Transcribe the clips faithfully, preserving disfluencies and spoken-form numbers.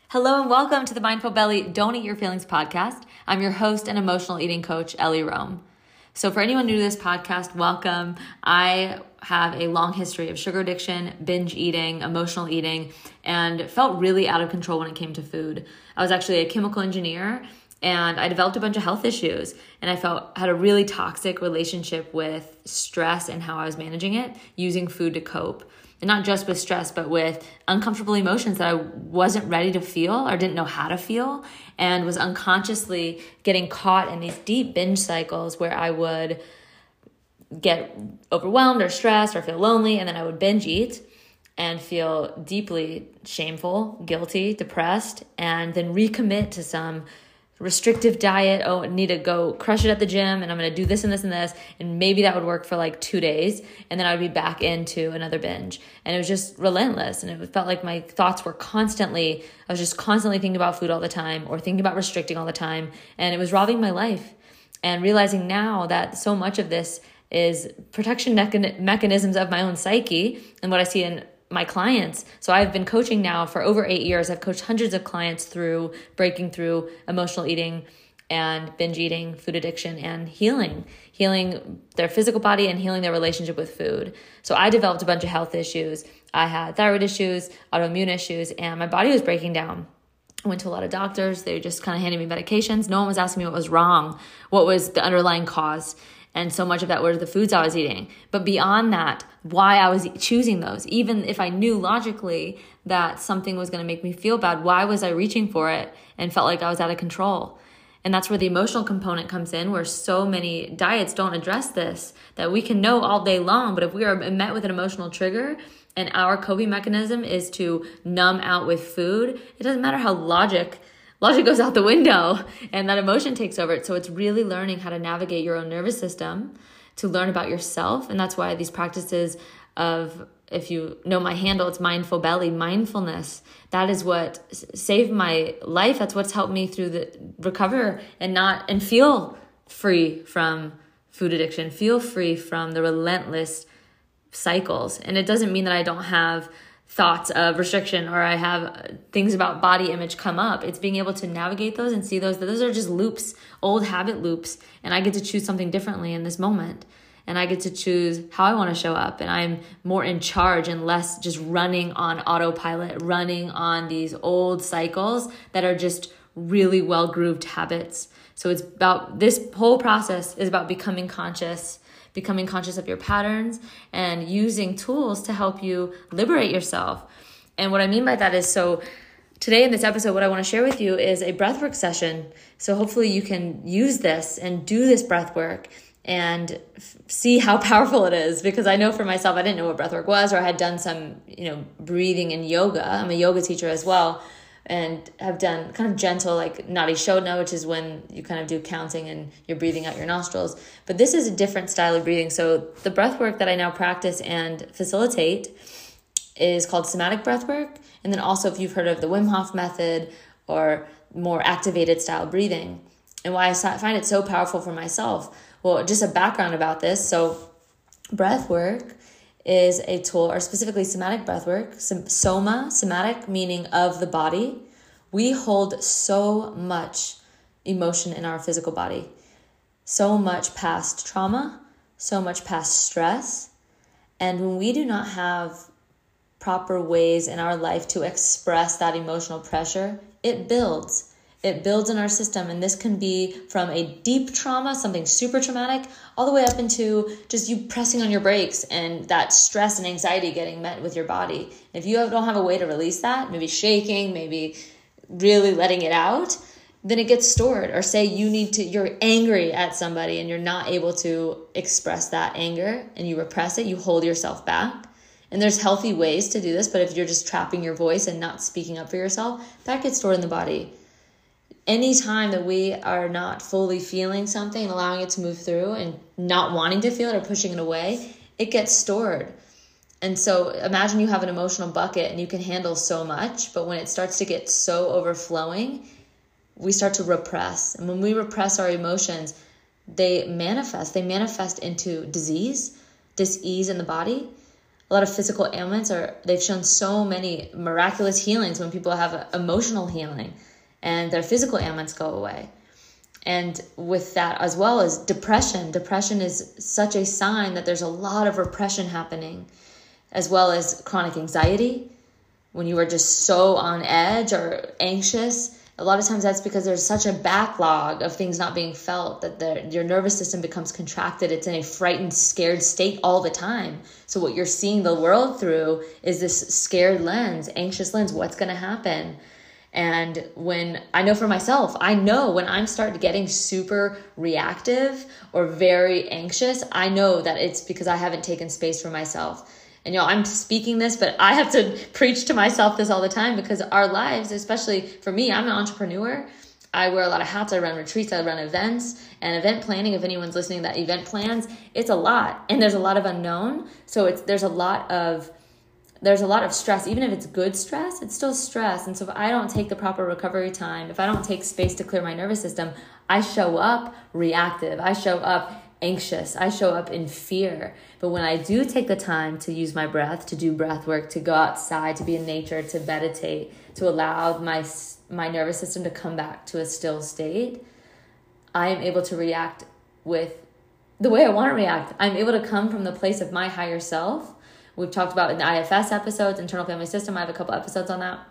Hello and welcome to the Mindful Belly Don't Eat Your Feelings podcast. I'm your host and emotional eating coach, Ellie Rome. So for anyone new to this podcast, welcome. I have a long history of sugar addiction, binge eating, emotional eating, and felt really out of control when it came to food. I was actually a chemical engineer and I developed a bunch of health issues, and I felt had a really toxic relationship with stress and how I was managing it, using food to cope. And not just with stress, but with uncomfortable emotions that I wasn't ready to feel or didn't know how to feel, and was unconsciously getting caught in these deep binge cycles where I would get overwhelmed or stressed or feel lonely, and then I would binge eat and feel deeply shameful, guilty, depressed, and then recommit to some restrictive diet. Oh, I need to go crush it at the gym, and I'm going to do this and this and this. And maybe that would work for like two days. And then I would be back into another binge. And it was just relentless. And it felt like my thoughts were constantly, I was just constantly thinking about food all the time or thinking about restricting all the time. And it was robbing my life. And realizing now that so much of this is protection mechan- mechanisms of my own psyche and what I see in my clients. So I've been coaching now for over eight years. I've coached hundreds of clients through breaking through emotional eating and binge eating, food addiction, and healing, healing their physical body and healing their relationship with food. So I developed a bunch of health issues. I had thyroid issues, autoimmune issues, and my body was breaking down. I went to a lot of doctors. They just kind of handed me medications. No one was asking me what was wrong, what was the underlying cause. And so much of that were the foods I was eating. But beyond that, why I was choosing those, even if I knew logically that something was going to make me feel bad, why was I reaching for it and felt like I was out of control? And that's where the emotional component comes in, where so many diets don't address this, that we can know all day long, but if we are met with an emotional trigger and our coping mechanism is to numb out with food, it doesn't matter how logic Logic goes out the window and that emotion takes over it. So it's really learning how to navigate your own nervous system, to learn about yourself. And that's why these practices of, if you know my handle, it's Mindful Belly, mindfulness. That is what saved my life. That's what's helped me through the recover and not, and feel free from food addiction, feel free from the relentless cycles. And it doesn't mean that I don't have thoughts of restriction or I have things about body image come up. It's being able to navigate those and see those, that those are just loops, old habit loops. And I get to choose something differently in this moment. And I get to choose how I want to show up. And I'm more in charge and less just running on autopilot, running on these old cycles that are just really well-grooved habits. So it's about, this whole process is about becoming conscious, becoming conscious of your patterns and using tools to help you liberate yourself. And what I mean by that is, so today in this episode, what I want to share with you is a breathwork session. So hopefully you can use this and do this breathwork and f- see how powerful it is. Because I know for myself, I didn't know what breathwork was, or I had done some, you know, breathing and yoga. I'm a yoga teacher as well, and have done kind of gentle, like Nadi Shodhana, which is when you kind of do counting and you're breathing out your nostrils. But this is a different style of breathing. So the breath work that I now practice and facilitate is called somatic breath work. And then also, if you've heard of the Wim Hof method or more activated style breathing. And why I find it so powerful for myself. Well, just a background about this. So breath work is a tool, or specifically somatic breath work, soma, somatic meaning of the body. We hold so much emotion in our physical body, so much past trauma, so much past stress. And when we do not have proper ways in our life to express that emotional pressure, it builds. It builds in our system, and this can be from a deep trauma, something super traumatic, all the way up into just you pressing on your brakes and that stress and anxiety getting met with your body. If you don't have a way to release that, maybe shaking, maybe really letting it out, then it gets stored. Or say you need to, you're angry at somebody and you're not able to express that anger and you repress it, you hold yourself back. And there's healthy ways to do this, but if you're just trapping your voice and not speaking up for yourself, that gets stored in the body. Anytime that we are not fully feeling something and allowing it to move through and not wanting to feel it or pushing it away, it gets stored. And so imagine you have an emotional bucket and you can handle so much, but when it starts to get so overflowing, we start to repress. And when we repress our emotions, they manifest. They manifest into disease, dis-ease in the body, a lot of physical ailments are, they've shown so many miraculous healings when people have a, emotional healing and their physical ailments go away. And with that, as well as depression, depression is such a sign that there's a lot of repression happening, as well as chronic anxiety. When you are just so on edge or anxious, a lot of times that's because there's such a backlog of things not being felt that the, your nervous system becomes contracted. It's in a frightened, scared state all the time. So what you're seeing the world through is this scared lens, anxious lens. What's going to happen? And when I know for myself, I know when I'm starting getting super reactive or very anxious, I know that it's because I haven't taken space for myself. And, you know, I'm speaking this, but I have to preach to myself this all the time, because our lives, especially for me, I'm an entrepreneur. I wear a lot of hats. I run retreats. I run events. And event planning, if anyone's listening that event plans, it's a lot. And there's a lot of unknown. So it's there's a lot of there's a lot of stress. Even if it's good stress, it's still stress. And so if I don't take the proper recovery time, if I don't take space to clear my nervous system, I show up reactive. I show up anxious. I show up in fear. But when I do take the time to use my breath, to do breath work, to go outside, to be in nature, to meditate, to allow my my nervous system to come back to a still state, I am able to react with the way I want to react. I'm able to come from the place of my higher self. We've talked about in the I F S episodes, internal family system. I have a couple episodes on that,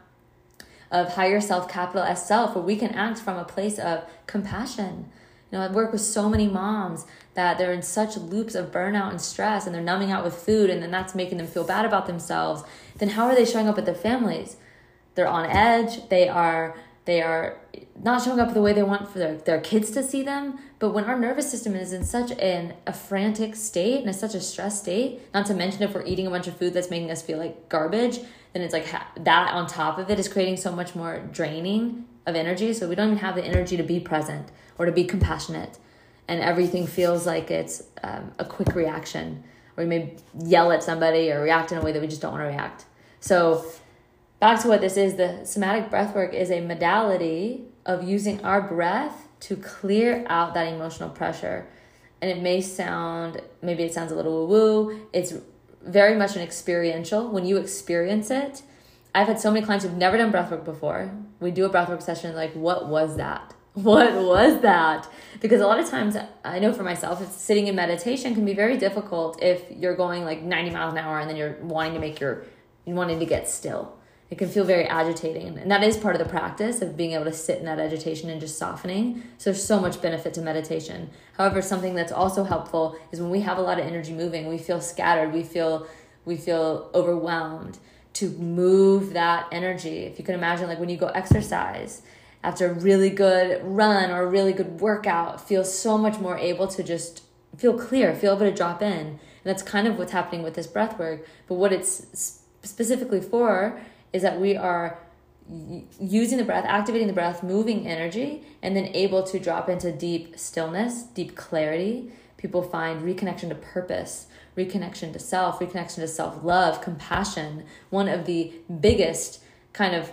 of higher self, capital S self, where we can act from a place of compassion. You know, I work with so many moms that they're in such loops of burnout and stress, and they're numbing out with food, and then that's making them feel bad about themselves. Then how are they showing up with their families? They're on edge. They are they are not showing up the way they want for their, their kids to see them. But when our nervous system is in such an, a frantic state and it's such a stress state, not to mention if we're eating a bunch of food that's making us feel like garbage, then it's like ha- that on top of it is creating so much more draining of energy. So we don't even have the energy to be present or to be compassionate. And everything feels like it's um, a quick reaction, or we may yell at somebody or react in a way that we just don't want to react. So back to what this is, the somatic breathwork is a modality of using our breath to clear out that emotional pressure. And it may sound, maybe it sounds a little woo-woo. It's very much an experiential. When you experience it, I've had so many clients who've never done breathwork before. We do a breathwork session, like, what was that? What was that? Because a lot of times, I know for myself, if sitting in meditation can be very difficult if you're going like ninety miles an hour and then you're wanting to make your, you're wanting to get still. It can feel very agitating. And that is part of the practice of being able to sit in that agitation and just softening. So there's so much benefit to meditation. However, something that's also helpful is when we have a lot of energy moving, we feel scattered, we feel we feel overwhelmed, to move that energy. If you can imagine, like when you go exercise, after a really good run or a really good workout, feel so much more able to just feel clear, feel able to drop in. And that's kind of what's happening with this breath work. But what it's specifically for is that we are using the breath, activating the breath, moving energy, and then able to drop into deep stillness, deep clarity. People find reconnection to purpose, reconnection to self, reconnection to self-love, compassion. One of the biggest kind of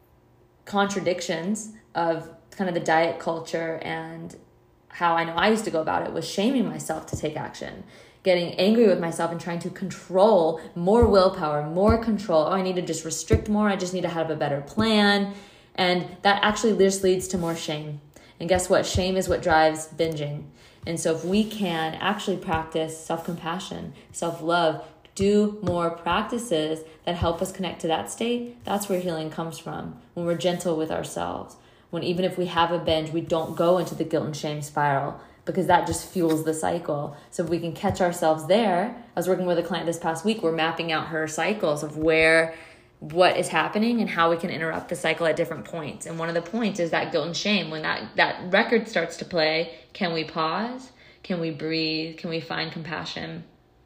contradictions of kind of the diet culture and how I know I used to go about it was shaming myself to take action, getting angry with myself and trying to control, more willpower, more control. Oh, I need to just restrict more. I just need to have a better plan. And that actually just leads to more shame. And guess what? Shame is what drives binging. And so if we can actually practice self-compassion, self-love, do more practices that help us connect to that state, that's where healing comes from. When we're gentle with ourselves. When even if we have a binge, we don't go into the guilt and shame spiral, because that just fuels the cycle. So if we can catch ourselves there, I was working with a client this past week, we're mapping out her cycles of where, what is happening and how we can interrupt the cycle at different points. And one of the points is that guilt and shame. When that, that record starts to play, can we pause? Can we breathe? Can we find compassion?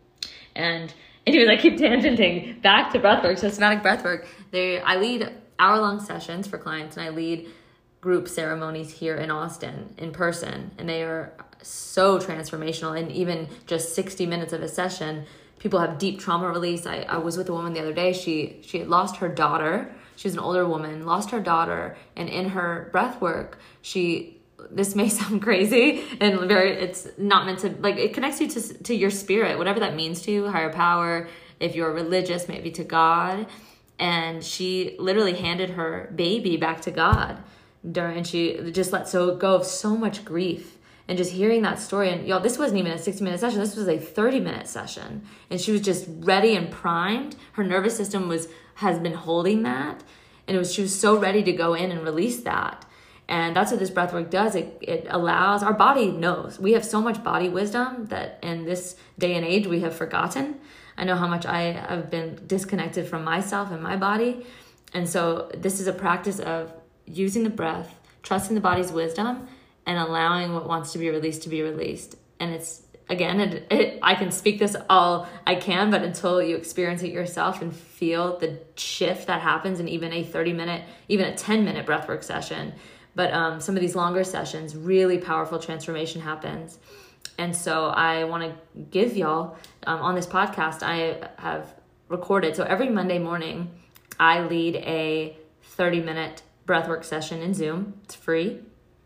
And anyways, I keep tangenting back to breathwork. So somatic breathwork, they, I lead hour-long sessions for clients, and I lead group ceremonies here in Austin in person, and they are so transformational. And even just sixty minutes of a session, people have deep trauma release. I, I was with a woman the other day. She she had lost her daughter. She was an older woman, lost her daughter, and in her breath work, she, this may sound crazy and very, it's not meant to, like, it connects you to to your spirit, whatever that means to you, higher power, if you're religious, maybe to God. And she literally handed her baby back to God during, and she just let so go of so much grief. And just hearing that story, and y'all, this wasn't even a sixty minute session, this was a thirty minute session. And she was just ready and primed. Her nervous system was has been holding that. And it was she was so ready to go in and release that. And that's what this breath work does. It it allows, our body knows. We have so much body wisdom that in this day and age we have forgotten. I know how much I have been disconnected from myself and my body. And so this is a practice of using the breath, trusting the body's wisdom, and allowing what wants to be released to be released. And it's, again, it, it, I can speak this all I can, but until you experience it yourself and feel the shift that happens in even a thirty minute, even a ten minute breathwork session. But um, some of these longer sessions, really powerful transformation happens. And so I want to give y'all, um, on this podcast, I have recorded. So every Monday morning, I lead a thirty minute breathwork session in Zoom. It's free.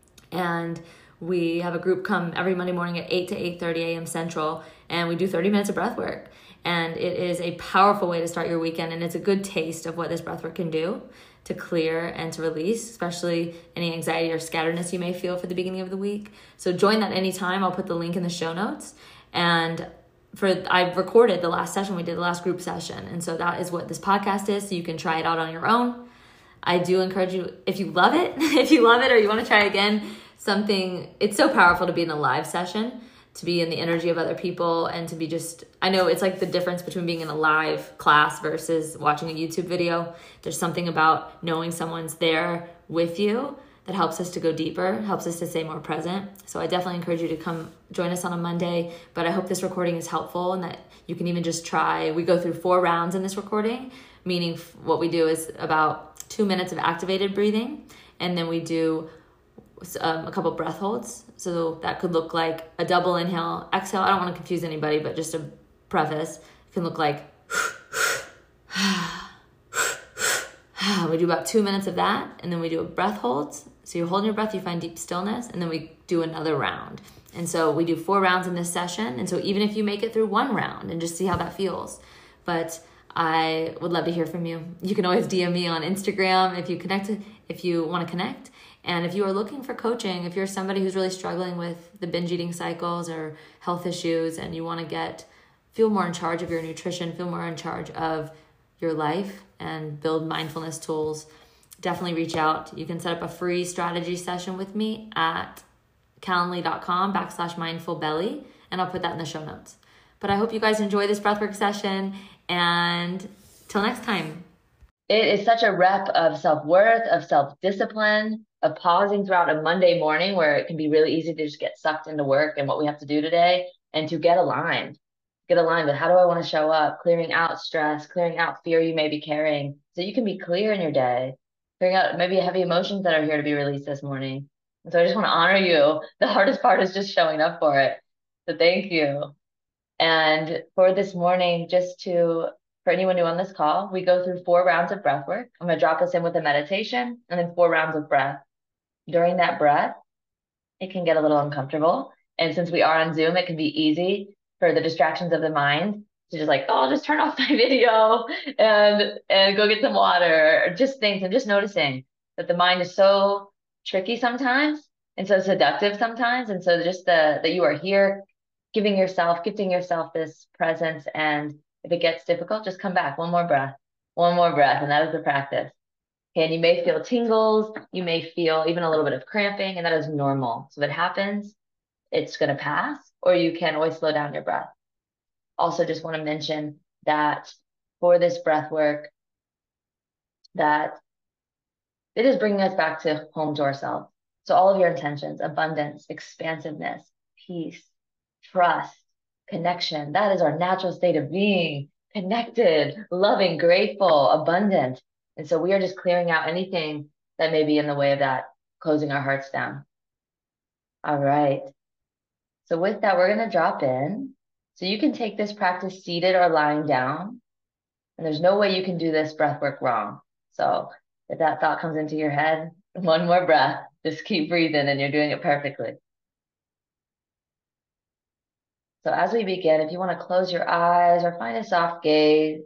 And we have a group come every Monday morning at eight to eight thirty a.m. Central, and we do thirty minutes of breath work. And it is a powerful way to start your weekend, and it's a good taste of what this breath work can do to clear and to release, especially any anxiety or scatteredness you may feel for the beginning of the week. So join that anytime. I'll put the link in the show notes. And for I've recorded the last session we did, the last group session. And so that is what this podcast is. So you can try it out on your own. I do encourage you, if you love it, if you love it or you want to try again, something, it's so powerful to be in a live session, to be in the energy of other people, and to be just, I know it's like the difference between being in a live class versus watching a YouTube video. There's something about knowing someone's there with you that helps us to go deeper, helps us to stay more present. So I definitely encourage you to come join us on a Monday, but I hope this recording is helpful and that you can even just try, we go through four rounds in this recording, meaning what we do is about two minutes of activated breathing, and then we do um, a couple breath holds. So that could look like a double inhale, exhale. I don't want to confuse anybody, but just a preface, it can look like we do about two minutes of that, and then we do a breath hold. So you're holding your breath, you find deep stillness, and then we do another round. And so we do four rounds in this session. And so even if you make it through one round and just see how that feels, but I would love to hear from you. You can always D M me on Instagram if you connect, if you want to connect. And if you are looking for coaching, if you're somebody who's really struggling with the binge eating cycles or health issues, and you want to get, feel more in charge of your nutrition, feel more in charge of your life, and build mindfulness tools, definitely reach out. You can set up a free strategy session with me at calendly.com backslash mindful belly, and I'll put that in the show notes. But I hope you guys enjoy this breathwork session, and till next time. It is such a rep of self-worth, of self-discipline, of pausing throughout a Monday morning where it can be really easy to just get sucked into work and what we have to do today, and to get aligned. Get aligned with how do I want to show up, clearing out stress, clearing out fear you may be carrying so you can be clear in your day, clearing out maybe heavy emotions that are here to be released this morning. And so I just want to honor you. The hardest part is just showing up for it. So thank you. And for this morning, just to, for anyone new on this call, we go through four rounds of breath work. I'm going to drop us in with a meditation and then four rounds of breath. During that breath, it can get a little uncomfortable. And since we are on Zoom, it can be easy for the distractions of the mind to just like, oh, I'll just turn off my video and, and go get some water, or just things, and just noticing that the mind is so tricky sometimes and so seductive sometimes. And so just the, that you are here, giving yourself, gifting yourself this presence. And if it gets difficult, just come back. One more breath, one more breath. And that is the practice. Okay, and you may feel tingles. You may feel even a little bit of cramping, and that is normal. So if it happens, it's going to pass, or you can always slow down your breath. Also, just want to mention that for this breath work, that it is bringing us back to home to ourselves. So all of your intentions, abundance, expansiveness, peace, trust, connection, that is our natural state of being, connected, loving, grateful, abundant. And so we are just clearing out anything that may be in the way of that, closing our hearts down. All right. So with that, we're going to drop in. So you can take this practice seated or lying down. And there's no way you can do this breath work wrong. So if that thought comes into your head, one more breath, just keep breathing and you're doing it perfectly. So as we begin, if you want to close your eyes or find a soft gaze,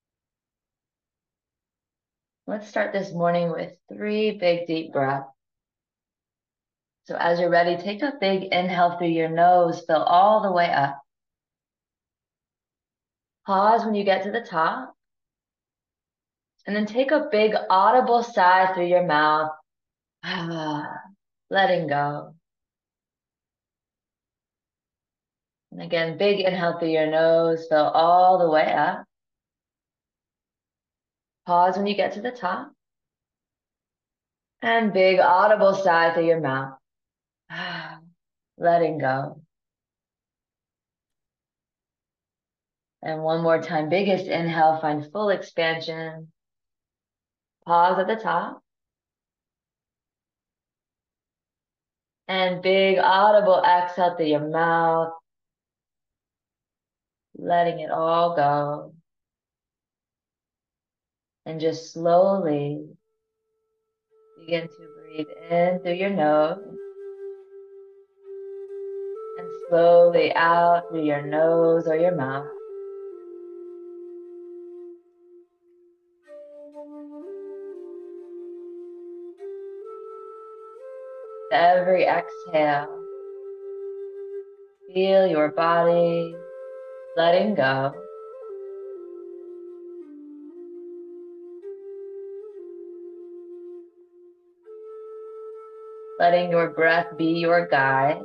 let's start this morning with three big deep breaths. So as you're ready, take a big inhale through your nose, fill all the way up. Pause when you get to the top. And then take a big audible sigh through your mouth, letting go. And again, big inhale through your nose, fill all the way up. Pause when you get to the top. And big audible sigh through your mouth, letting go. And one more time, biggest inhale, find full expansion. Pause at the top. And big audible exhale through your mouth, letting it all go. And just slowly begin to breathe in through your nose and slowly out through your nose or your mouth. Every exhale, feel your body letting go. Letting your breath be your guide.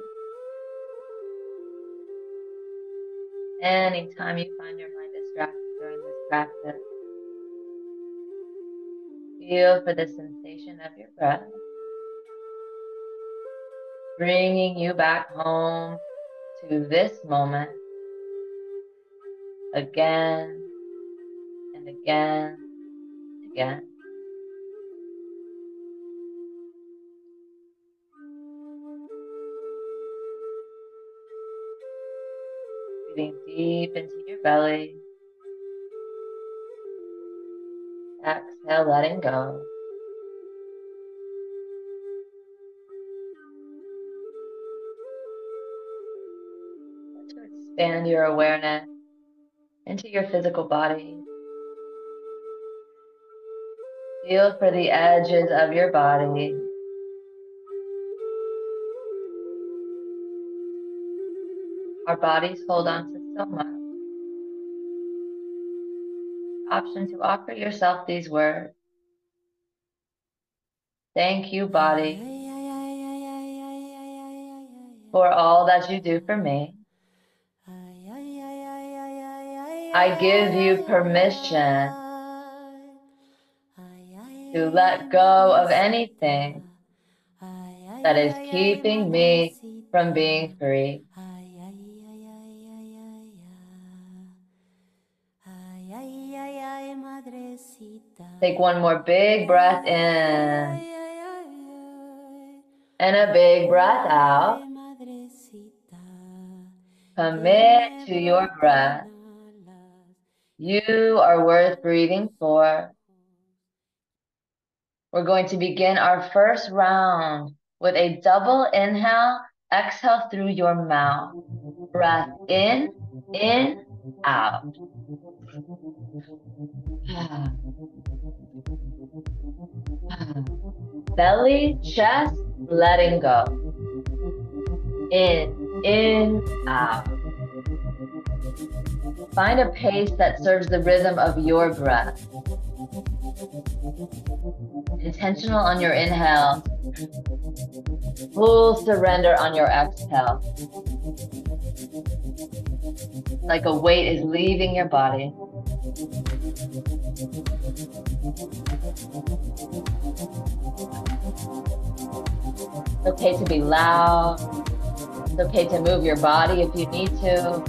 Anytime you find your mind distracted during this practice, feel for the sensation of your breath, bringing you back home to this moment again and again and again. Breathing deep into your belly. Exhale, letting go. Expand your awareness into your physical body. Feel for the edges of your body. Our bodies hold on to so much. Option to offer yourself these words. Thank you, body, for all that you do for me. I give you permission to let go of anything that is keeping me from being free. Take one more big breath in and a big breath out. Commit to your breath. You are worth breathing for. We're going to begin our first round with a double inhale, exhale through your mouth. Breath in, in, out. Belly, chest, letting go. In, in, out. Find a pace that serves the rhythm of your breath. Intentional on your inhale. Full surrender on your exhale. Like a weight is leaving your body. It's okay to be loud. It's okay to move your body if you need to.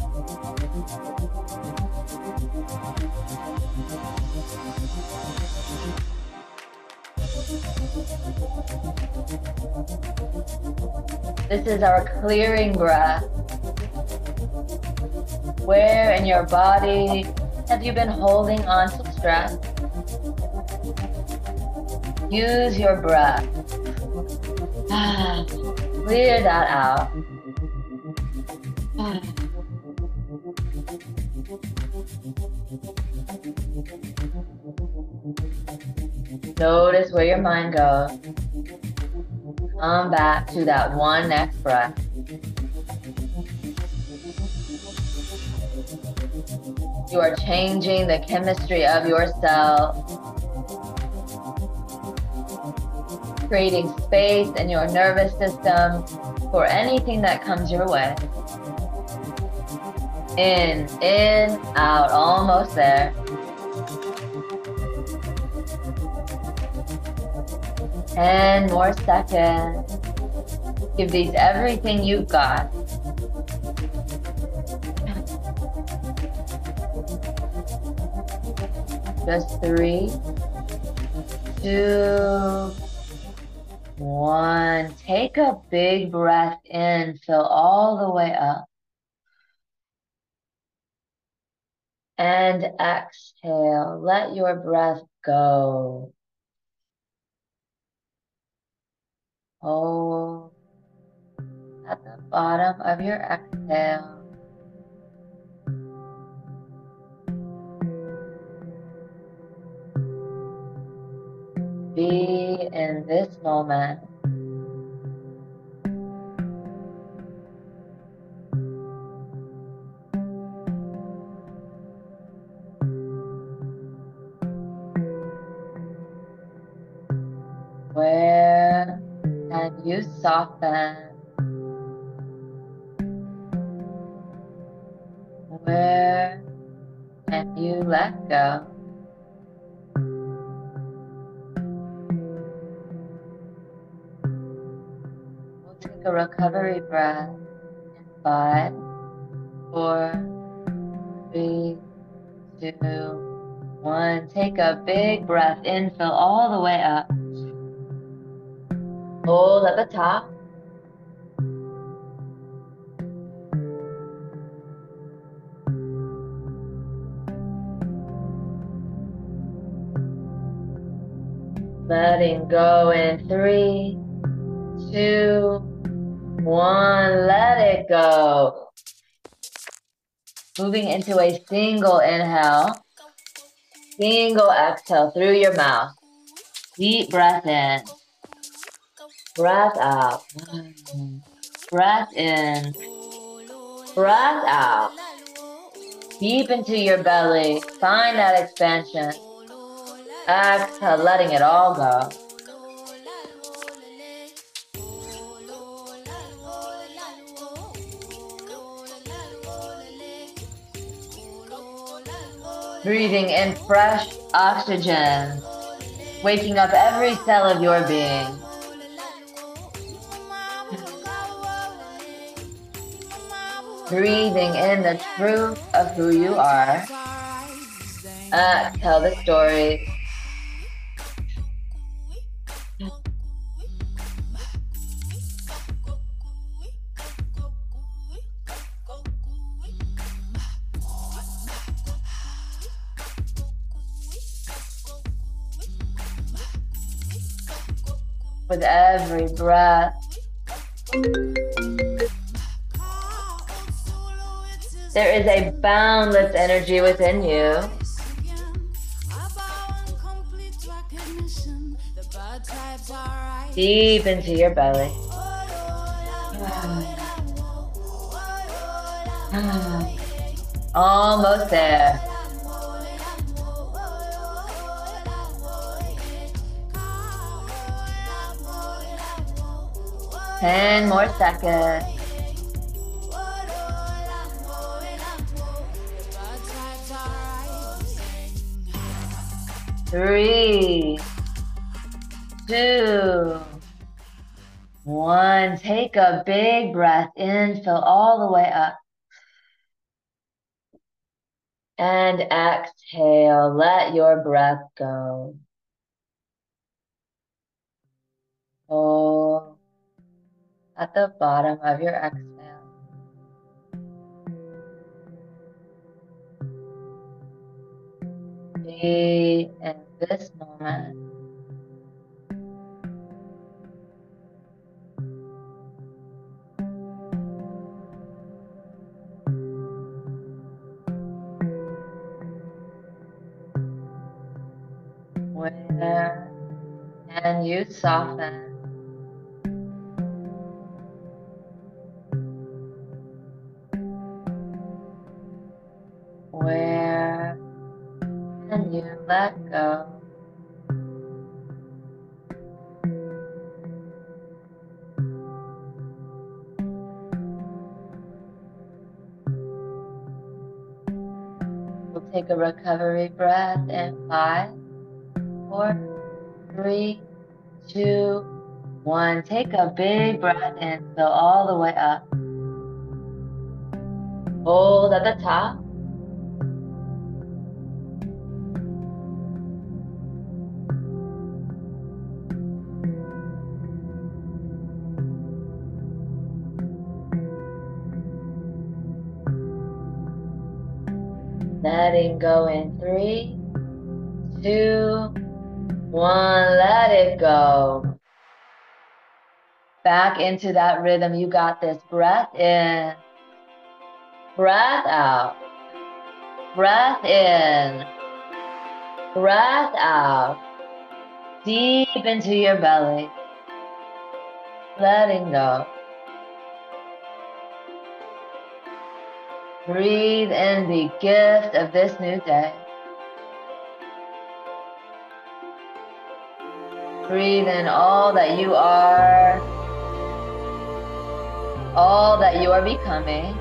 This is our clearing breath. Where in your body have you been holding on to stress? Use your breath. Clear that out. Notice where your mind goes. Come back to that one next breath. You are changing the chemistry of yourself, creating space in your nervous system for anything that comes your way. In, in, out, almost there. Ten more seconds. Give these everything you've got. Just three, two, one. Take a big breath in, fill all the way up. And exhale, let your breath go. Hold at the bottom of your exhale. Be in this moment. Where can you soften? Where can you let go? We'll take a recovery breath in five, four, three, two, one. Take a big breath in, fill all the way up. Hold at the top. Letting go in three, two, one. Let it go. Moving into a single inhale, single exhale through your mouth. Deep breath in, breath out, breath in, breath out. Deep into your belly, find that expansion. Exhale, letting it all go. Breathing in fresh oxygen, waking up every cell of your being. Breathing in the truth of who you are. Exhale the story. With every breath, there is a boundless energy within you. Deep into your belly. Almost there. Ten more seconds. Three, two, one. Take a big breath in, fill all the way up. And exhale, let your breath go. Hold at the bottom of your exhale. Be in this moment. Where can you soften? Where can you let go? We'll take a recovery breath in five, four, three, two, one. Take a big breath in, fill all the way up. Hold at the top. Letting go in three, two, one. Let it go. Back into that rhythm. You got this. Breath in. Breath out. Breath in. Breath out. Deep into your belly. Letting go. Breathe in the gift of this new day. Breathe in all that you are, all that you are becoming.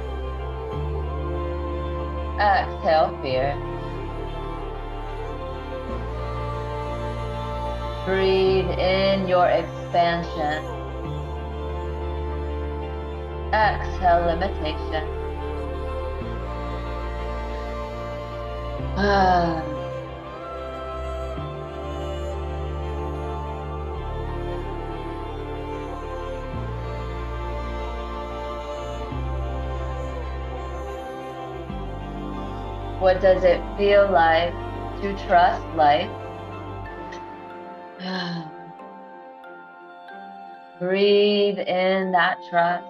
Exhale fear. Breathe in your expansion. Exhale limitation. Ah. What does it feel like to trust life? Breathe in that trust.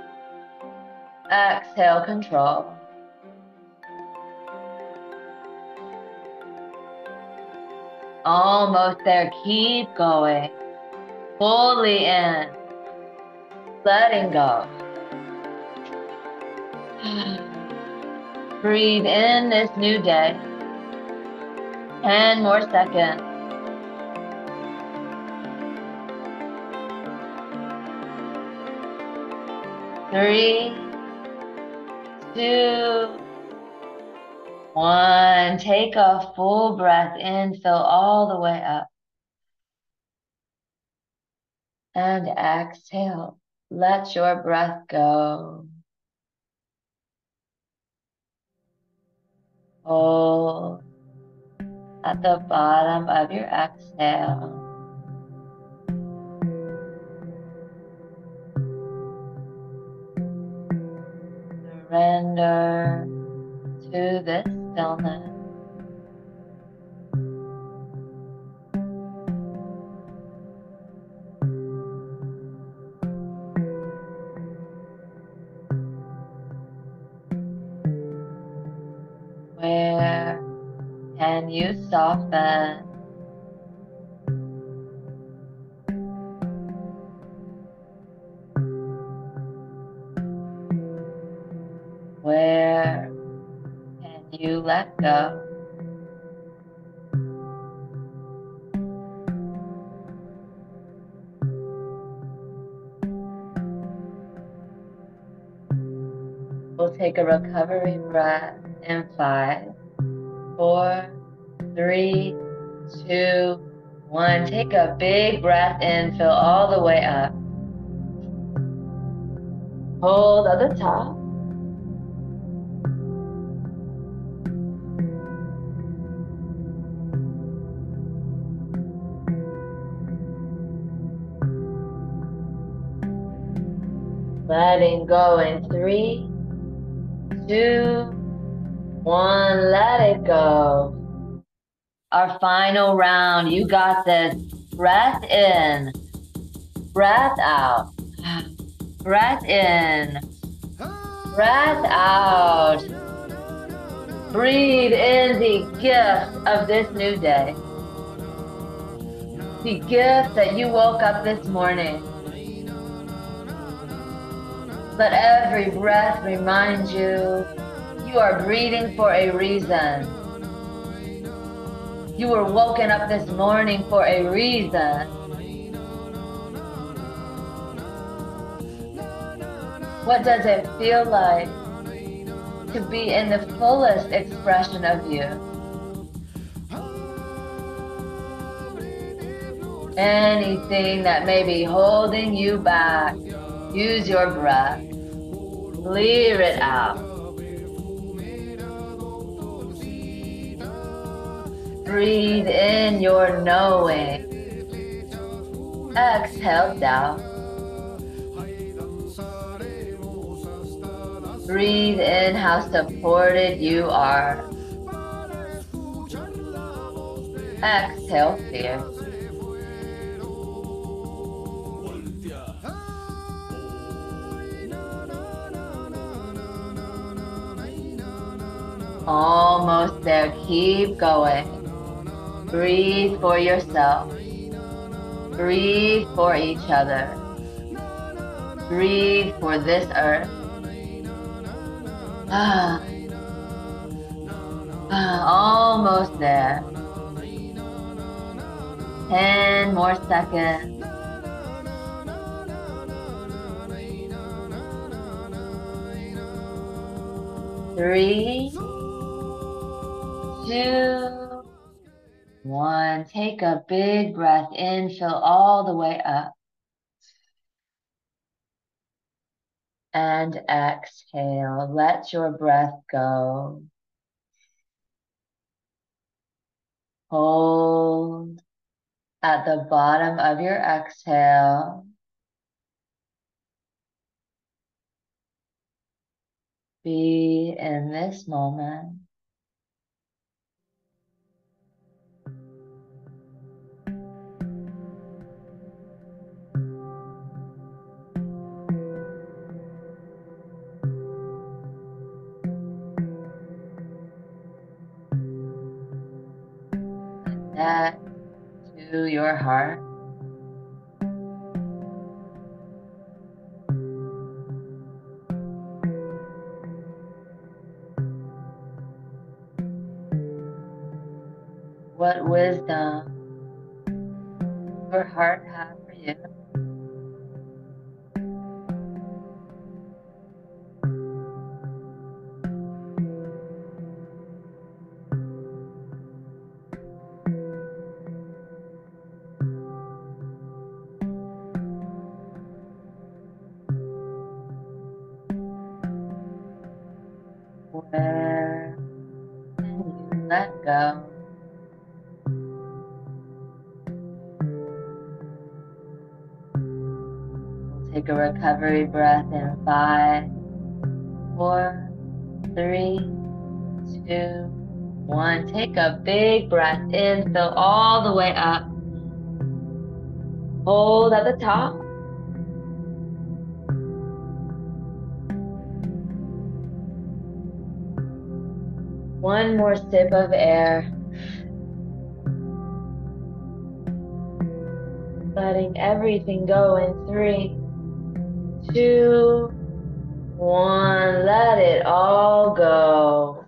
Exhale control. Almost there. Keep going. Fully in. Letting go. Breathe in this new day. Ten more seconds. Three, two, one. Take a full breath in, fill all the way up. And exhale. Let your breath go. Hold at the bottom of your exhale. Surrender to this stillness. Where can you soften? Where can you let go? We'll take a recovery breath in five, four, three, two, one. Take a big breath in, fill all the way up. Hold at the top. Letting go in three, two, one. Let it go. Our final round. You got this. Breath in. Breath out. Breath in. Breath out. Breathe in the gift of this new day. the gift that you woke up this morning. Let every breath remind you, you are breathing for a reason. You were woken up this morning for a reason. What does it feel like to be in the fullest expression of you? Anything that may be holding you back, use your breath. Clear it out. Breathe in your knowing. Exhale doubt. Breathe in how supported you are. Exhale fear. Almost there. Keep going. Breathe for yourself. Breathe for each other. Breathe for this earth. Ah, ah, almost there. Ten more seconds. Three, two, one. Take a big breath in, fill all the way up. And exhale. Let your breath go. Hold at the bottom of your exhale. Be in this moment. Connect to your heart. What wisdom your heart has for you. Where can you let go? We'll take a recovery breath in five, four, three, two, one. Take a big breath in, fill all the way up. Hold at the top. One more sip of air. Letting everything go in three, two, one. Let it all go.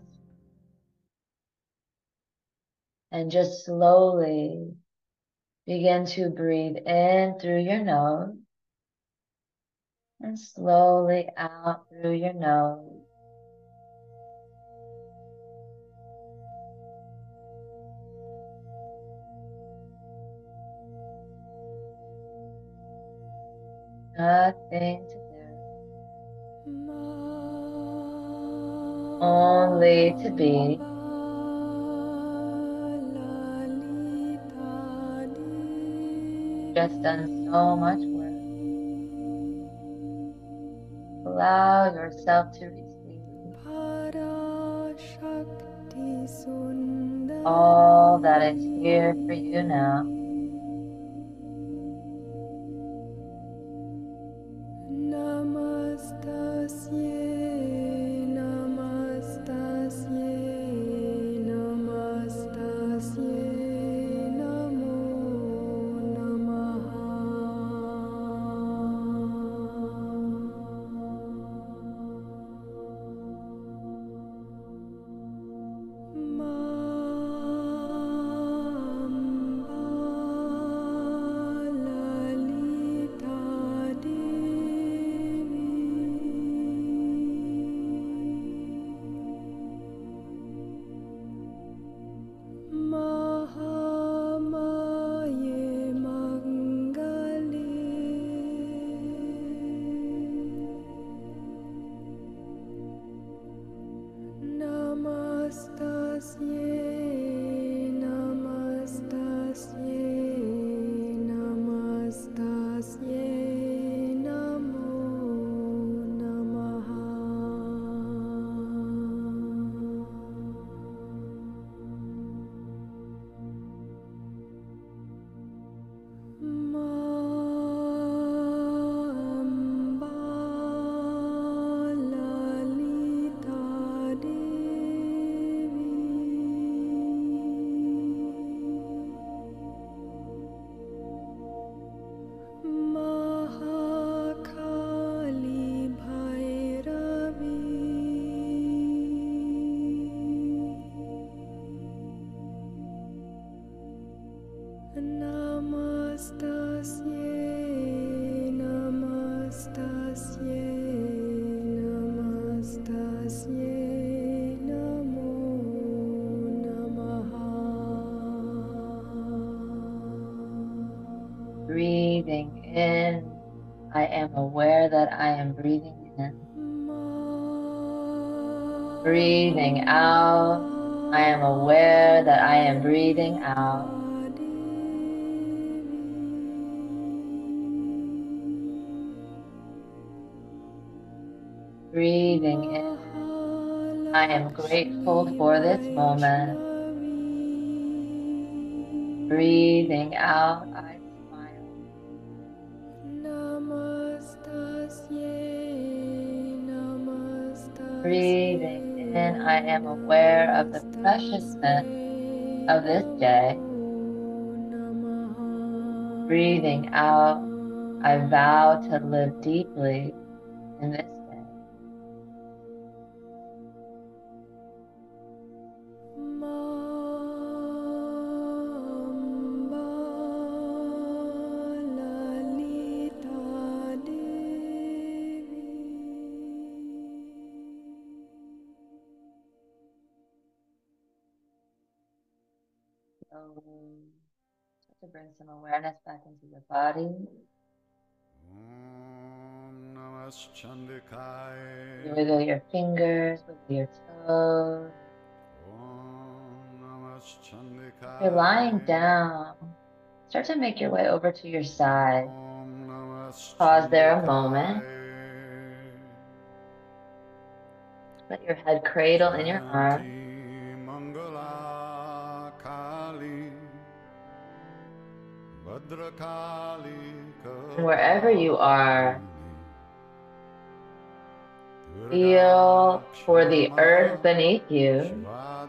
And just slowly begin to breathe in through your nose and slowly out through your nose. Nothing to do. Only to be. Just done so much work. Allow yourself to receive all that is here for you now. Breathing in, I am aware that I am breathing in. Breathing out, I am aware that I am breathing out. Breathing in, I am grateful for this moment. Breathing out, I smile. Breathing in, I am aware of the preciousness of this day. Breathing out, I vow to live deeply in this day. So, to bring some awareness back into your body. You wiggle your fingers, wiggle your toes. If you're lying down, start to make your way over to your side. Pause there a moment. Let your head cradle in your arms. And wherever you are, feel for the earth beneath you.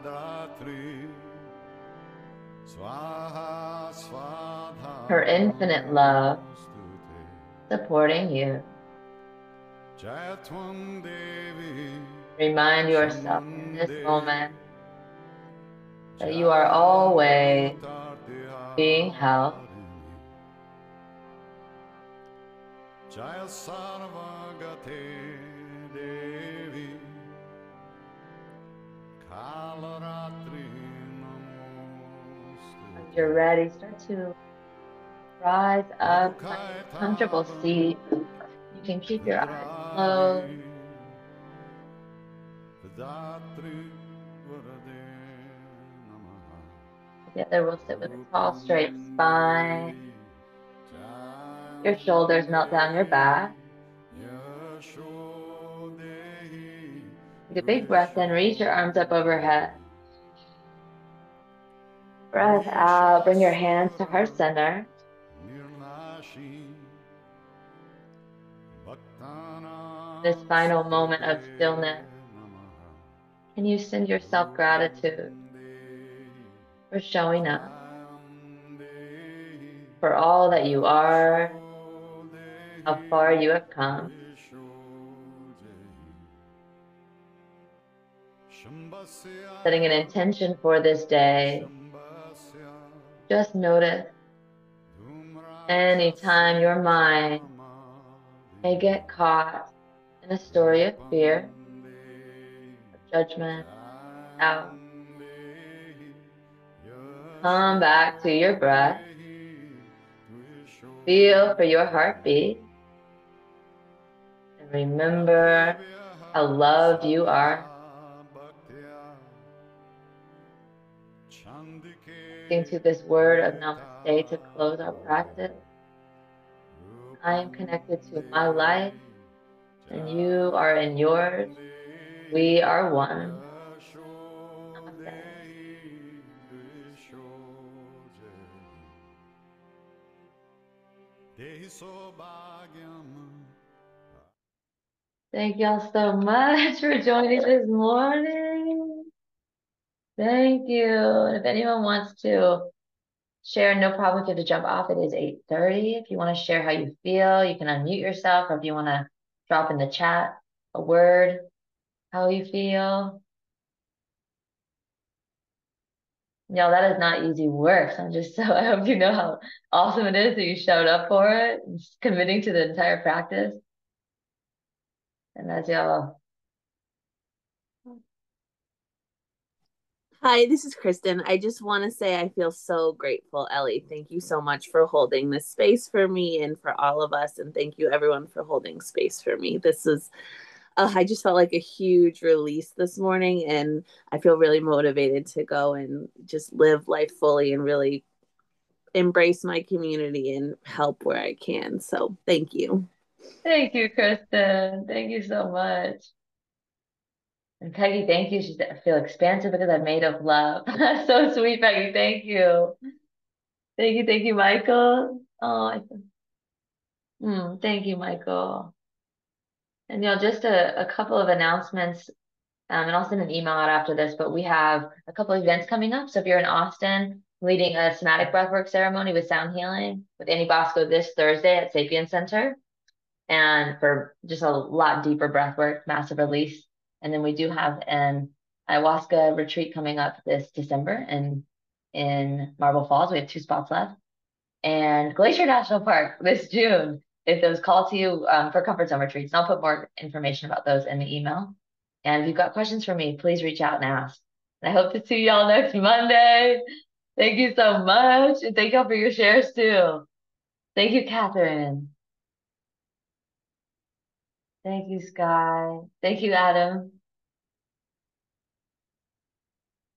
Her infinite love supporting you. Remind yourself in this moment that you are always being held. When you're ready, start to rise up, find a comfortable seat. You can keep your eyes closed. Together we'll sit with a tall, straight spine. Your shoulders melt down your back. Take a big breath in, reach your arms up overhead. Breath out, bring your hands to heart center. This final moment of stillness, can you send yourself gratitude for showing up, for all that you are, how far you have come. Setting an intention for this day. Just notice anytime your mind may get caught in a story of fear, of judgment, doubt. Come back to your breath. Feel for your heartbeat. And remember how loved you are. Into this word of namaste to close our practice. I am connected to my life, and you are in yours. We are one. Namaste. Thank y'all so much for joining this morning. Thank you. And if anyone wants to share, no problem if you have to jump off. It is eight thirty. If you want to share how you feel, you can unmute yourself, or if you want to drop in the chat a word, how you feel. Y'all, that is not easy work. So I'm just so, I hope you know how awesome it is that you showed up for it, and just committing to the entire practice. And that's y'all. Hi, this is Kristen. I just want to say I feel so grateful, Ellie. Thank you so much for holding this space for me and for all of us. And thank you, everyone, for holding space for me. This is, uh, I just felt like a huge release this morning. And I feel really motivated to go and just live life fully and really embrace my community and help where I can. So thank you. Thank you, Kristen. Thank you so much. And Peggy, thank you. She said, I feel expansive because I'm made of love. That's so sweet, Peggy. Thank you. Thank you, thank you, Michael. Oh, I, mm, thank you, Michael. And you know, just a, a couple of announcements, um, and I'll send an email out after this, but we have a couple of events coming up. So if you're in Austin, leading a somatic breathwork ceremony with sound healing with Annie Bosco this Thursday at Sapien Center, and for just a lot deeper breathwork, massive release. And then we do have an ayahuasca retreat coming up this December in in Marble Falls. We have two spots left. And Glacier National Park this June, if those call to you um, for comfort zone retreats. And I'll put more information about those in the email. And if you've got questions for me, please reach out and ask. And I hope to see y'all next Monday. Thank you so much. And thank y'all for your shares too. Thank you, Catherine. Thank you, Sky. Thank you, Adam.